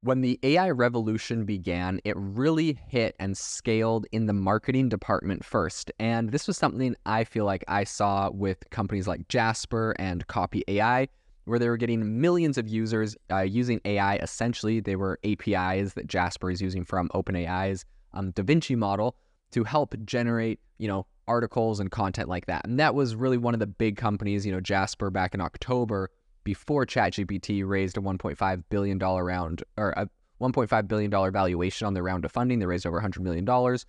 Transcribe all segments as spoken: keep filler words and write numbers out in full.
When the A I revolution began, it really hit and scaled in the marketing department first. And this was something I feel like I saw with companies like Jasper and Copy A I, where they were getting millions of users uh, using A I. Essentially, they were A P Is that Jasper is using from OpenAI's um, DaVinci model to help generate, you know, articles and content like that. And that was really one of the big companies, you know, Jasper back in October, before ChatGPT raised a one point five billion dollars round, or a one point five billion dollars valuation on their round of funding. They raised over one hundred million dollars.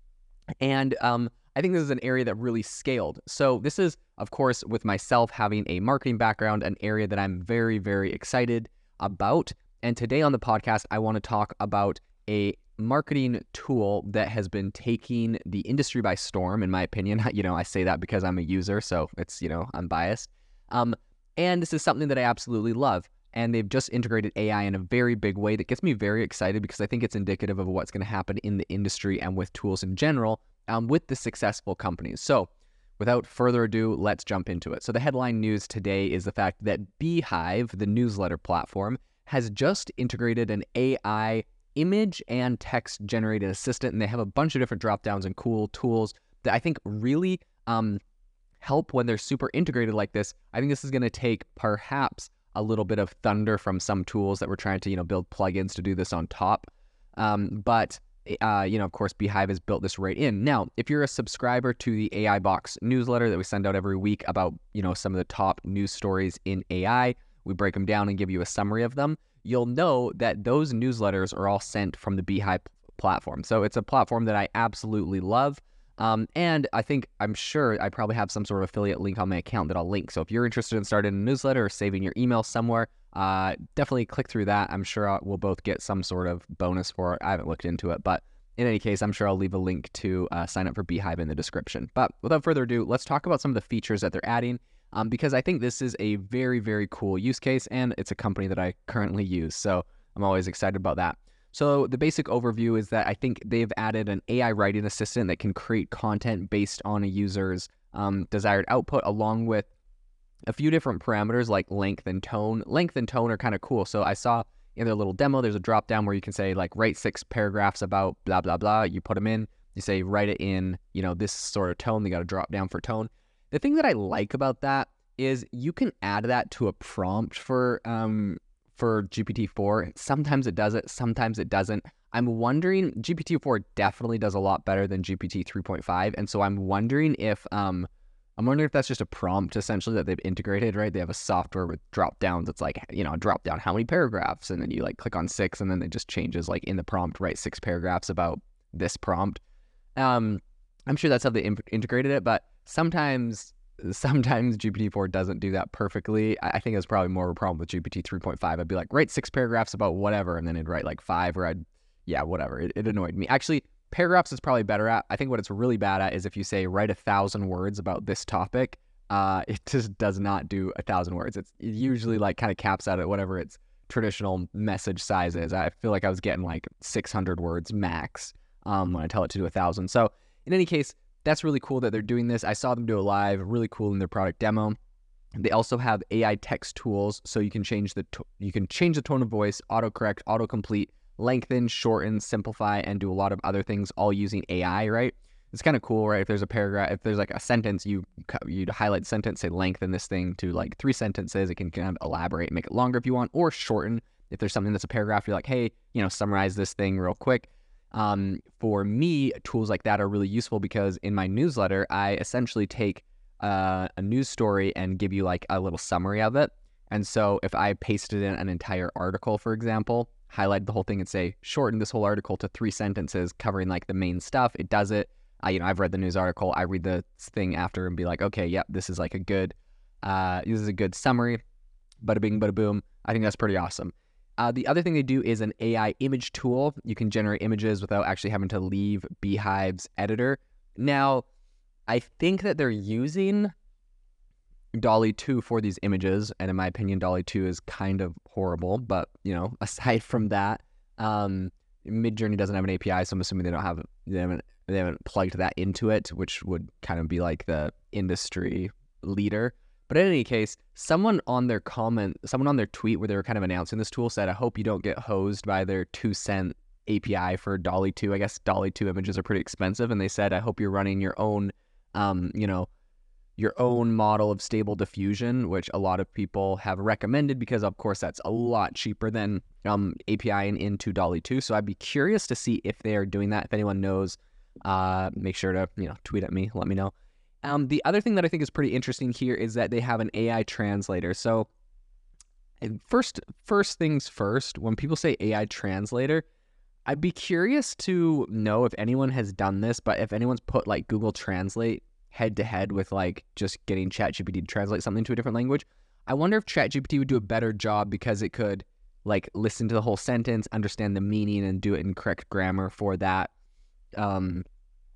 And um, I think this is an area that really scaled. So this is, of course, with myself having a marketing background, an area that I'm very, very excited about. And today on the podcast, I want to talk about a marketing tool that has been taking the industry by storm, in my opinion. You know, I say that because I'm a user, so it's, you know, I'm biased. Um, And this is something that I absolutely love. And they've just integrated A I in a very big way that gets me very excited, because I think it's indicative of what's going to happen in the industry and with tools in general um, with the successful companies. So without further ado, let's jump into it. So the headline news today is the fact that Beehive, the newsletter platform, has just integrated an A I image and text generated assistant. And they have a bunch of different drop downs and cool tools that I think really um, help when they're super integrated like this. I think this is going to take perhaps a little bit of thunder from some tools that we're trying to, you know, build plugins to do this on top. Um, but, uh, you know, of course, Beehive has built this right in. Now, if you're a subscriber to the A I Box newsletter that we send out every week about, you know, some of the top news stories in A I, we break them down and give you a summary of them. You'll know that those newsletters are all sent from the Beehive platform. So it's a platform that I absolutely love. Um, and I think, I'm sure I probably have some sort of affiliate link on my account that I'll link. So if you're interested in starting a newsletter or saving your email somewhere, uh, definitely click through that. I'm sure I'll, we'll both get some sort of bonus for it. I haven't looked into it, but in any case, I'm sure I'll leave a link to uh, sign up for Beehive in the description. But without further ado, let's talk about some of the features that they're adding, um, because I think this is a very, very cool use case, and it's a company that I currently use. So I'm always excited about that. So the basic overview is that I think they've added an A I writing assistant that can create content based on a user's um, desired output, along with a few different parameters like length and tone. Length and tone are kind of cool. So I saw in their little demo, there's a drop down where you can say, like, write six paragraphs about blah, blah, blah. You put them in, you say, write it in, you know, this sort of tone. They got a drop down for tone. The thing that I like about that is you can add that to a prompt for um, for G P T four. Sometimes it does it, sometimes it doesn't. I'm wondering, G P T four definitely does a lot better than G P T three point five, and so I'm wondering if um I'm wondering if that's just a prompt essentially that they've integrated, right? They have a software with drop downs. It's like, you know, drop down how many paragraphs, and then you like click on six, and then it just changes, like, in the prompt, write six paragraphs about this prompt. Um, I'm sure that's how they in- integrated it, but sometimes Sometimes G P T four doesn't do that perfectly. I think it's probably more of a problem with G P T three point five. I'd be like, write six paragraphs about whatever, and then it'd write like five, or I'd, yeah, whatever. It, it annoyed me. Actually, paragraphs is probably better at. I think what it's really bad at is if you say, write a thousand words about this topic, uh, it just does not do a thousand words. It's, it usually like kind of caps out at whatever its traditional message size is. I feel like I was getting like six hundred words max um, when I tell it to do a thousand. So in any case, that's really cool that they're doing this. I saw them do it live, really cool in their product demo. They also have A I text tools, so you can change the t- you can change the tone of voice, autocorrect, autocomplete, lengthen, shorten, simplify, and do a lot of other things, all using A I, right? It's kind of cool, right? If there's a paragraph, if there's like a sentence, you you'd highlight the sentence, say lengthen this thing to like three sentences. It can kind of elaborate, make it longer if you want, or shorten. If there's something that's a paragraph, you're like, hey, you know, summarize this thing real quick. Um, for me, tools like that are really useful because in my newsletter, I essentially take uh, a news story and give you like a little summary of it. And so if I pasted in an entire article, for example, highlight the whole thing and say, shorten this whole article to three sentences covering like the main stuff, it does it. Uh, you know, I've read the news article, I read the thing after and be like, okay, yep, this is like a good, uh, this is a good summary. Bada bing, bada boom. I think that's pretty awesome. Uh, the other thing they do is an A I image tool. You can generate images without actually having to leave Beehive's editor. Now, I think that they're using DALL-E two for these images, and in my opinion, DALL-E two is kind of horrible. But, you know, aside from that, um, Midjourney doesn't have an A P I, so I'm assuming they don't have they haven't they haven't plugged that into it, which would kind of be like the industry leader. But in any case, someone on their comment, someone on their tweet where they were kind of announcing this tool said, I hope you don't get hosed by their two cent A P I for DALL-E two. I guess DALL-E two images are pretty expensive. And they said, I hope you're running your own, um, you know, your own model of Stable Diffusion, which a lot of people have recommended because, of course, that's a lot cheaper than um, APIing into DALL-E two. So I'd be curious to see if they are doing that. If anyone knows, uh, make sure to, you know, tweet at me, let me know. Um, the other thing that I think is pretty interesting here is that they have an A I translator. So first, first things first, when people say A I translator, I'd be curious to know if anyone has done this, but if anyone's put like Google Translate head to head with like just getting ChatGPT to translate something to a different language. I wonder if ChatGPT would do a better job because it could like listen to the whole sentence, understand the meaning, and do it in correct grammar for that, um,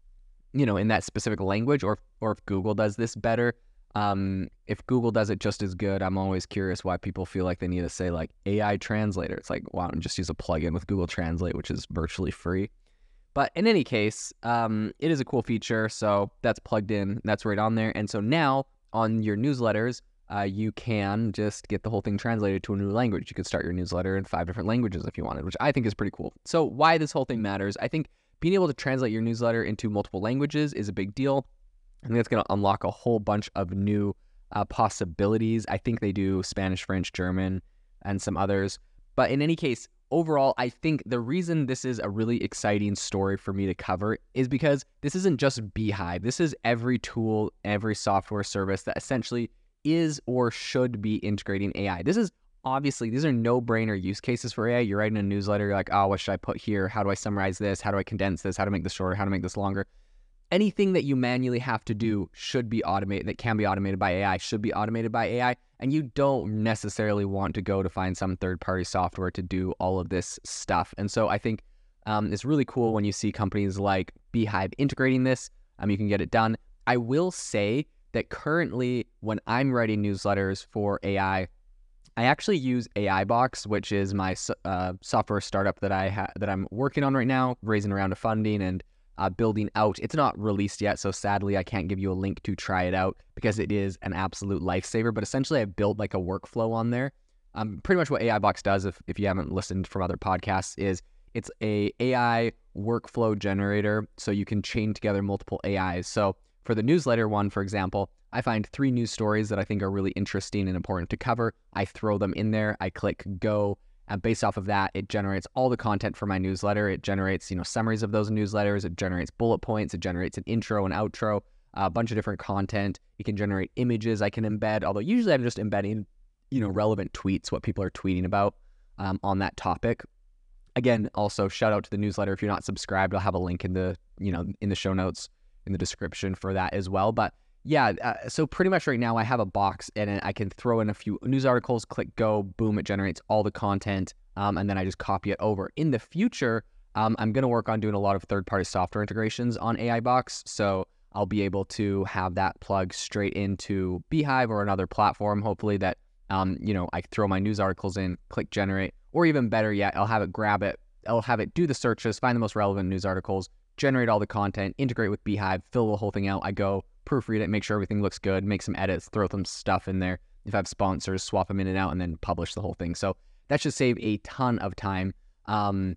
you know, in that specific language, or or if Google does this better. Um, if Google does it just as good, I'm always curious why people feel like they need to say like A I translator. It's like, why don't just use a plugin with Google Translate, which is virtually free. But in any case, um, it is a cool feature, so that's plugged in, that's right on there. And so now on your newsletters, uh, you can just get the whole thing translated to a new language. You could start your newsletter in five different languages if you wanted, which I think is pretty cool. So why this whole thing matters, I think being able to translate your newsletter into multiple languages is a big deal. I think that's going to unlock a whole bunch of new uh, possibilities. I think they do Spanish, French, German, and some others. But in any case, overall, I think the reason this is a really exciting story for me to cover is because this isn't just Beehive. This is every tool, every software service that essentially is or should be integrating A I. This is obviously, these are no-brainer use cases for A I. You're writing a newsletter, you're like, oh, what should I put here? How do I summarize this? How do I condense this? How to make this shorter? How to make this longer? Anything that you manually have to do should be automated, that can be automated by A I, should be automated by A I. And you don't necessarily want to go to find some third-party software to do all of this stuff. And so I think um, it's really cool when you see companies like Beehive integrating this. Um, you can get it done. I will say that currently when I'm writing newsletters for A I, I actually use AIbox, which is my uh, software startup that I ha- that I'm working on right now, raising a round of funding and Uh, building out. It's not released yet, so sadly I can't give you a link to try it out because it is an absolute lifesaver. But essentially I built like a workflow on there. Um, pretty much what AIbox does, if, if you haven't listened from other podcasts, is it's a AI workflow generator, so you can chain together multiple A Is. So for the newsletter one, for example, I find three news stories that I think are really interesting and important to cover. I throw them in there. I click go. And based off of that, it generates all the content for my newsletter. It generates, you know, summaries of those newsletters. It generates bullet points. It generates an intro and outro, a bunch of different content. It can generate images I can embed, although usually I'm just embedding, you know, relevant tweets, what people are tweeting about um, on that topic. Again, also shout out to the newsletter. If you're not subscribed, I'll have a link in the, you know, in the show notes, in the description for that as well. But yeah, uh, so pretty much right now I have a box and I can throw in a few news articles, click go, boom, it generates all the content, um, and then I just copy it over. In the future, um, I'm going to work on doing a lot of third-party software integrations on AIbox, so I'll be able to have that plug straight into Beehive or another platform, hopefully that, um, you know, I throw my news articles in, click generate, or even better yet, I'll have it grab it, I'll have it do the searches, find the most relevant news articles, generate all the content, integrate with Beehive, fill the whole thing out. I go proofread it, make sure everything looks good, make some edits, throw some stuff in there. If I have sponsors, swap them in and out, and then publish the whole thing. So that should save a ton of time, um,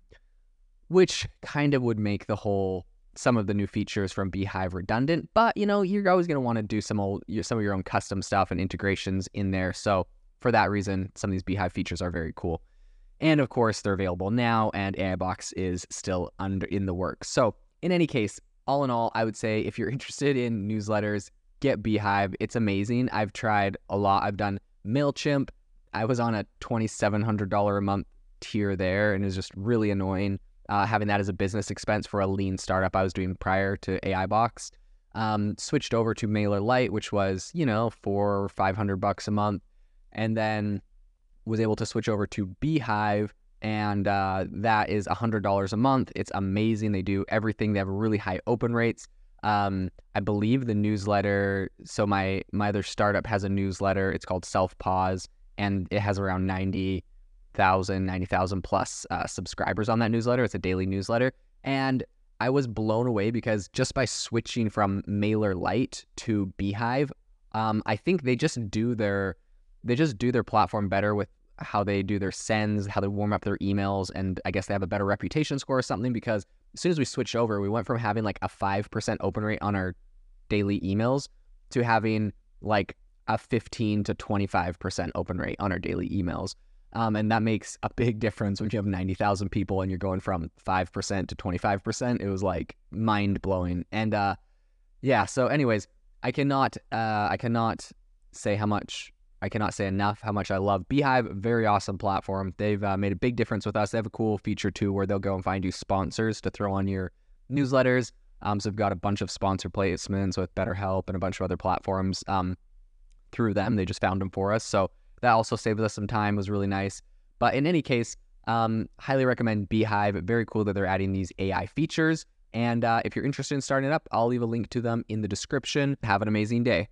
which kind of would make the whole, some of the new features from Beehive redundant. But, you know, you're always going to want to do some old, some of your own custom stuff and integrations in there. So for that reason, some of these Beehive features are very cool. And of course, they're available now, and AIbox is still under in the works. So in any case, all in all, I would say if you're interested in newsletters, get Beehive. It's amazing. I've tried a lot. I've done MailChimp. I was on a twenty-seven hundred dollars a month tier there, and it was just really annoying uh, having that as a business expense for a lean startup I was doing prior to AIbox. Um, switched over to MailerLite, which was, you know, four or five hundred bucks a month, and then was able to switch over to Beehive. And uh, that is one hundred dollars a month. It's amazing. They do everything. They have really high open rates. Um, I believe the newsletter, so my, my other startup has a newsletter. It's called Self-Pause, and it has around ninety thousand, ninety thousand plus uh, subscribers on that newsletter. It's a daily newsletter. And I was blown away because just by switching from MailerLite to Beehive, Um, I think they just do their they just do their platform better with how they do their sends, how they warm up their emails, and I guess they have a better reputation score or something, because as soon as we switched over, we went from having like a five percent open rate on our daily emails to having like a fifteen to twenty-five percent open rate on our daily emails. Um, and that makes a big difference when you have ninety thousand people and you're going from five percent to twenty-five percent. It was like mind blowing. And uh, yeah, so anyways, I cannot, uh, I cannot say how much, I cannot say enough how much I love Beehive. Very awesome platform. They've uh, made a big difference with us. They have a cool feature too where they'll go and find you sponsors to throw on your newsletters. Um, so we've got a bunch of sponsor placements with BetterHelp and a bunch of other platforms um, through them. They just found them for us. So that also saved us some time, was really nice. But in any case, um, highly recommend Beehive. Very cool that they're adding these A I features. And uh, if you're interested in starting it up, I'll leave a link to them in the description. Have an amazing day.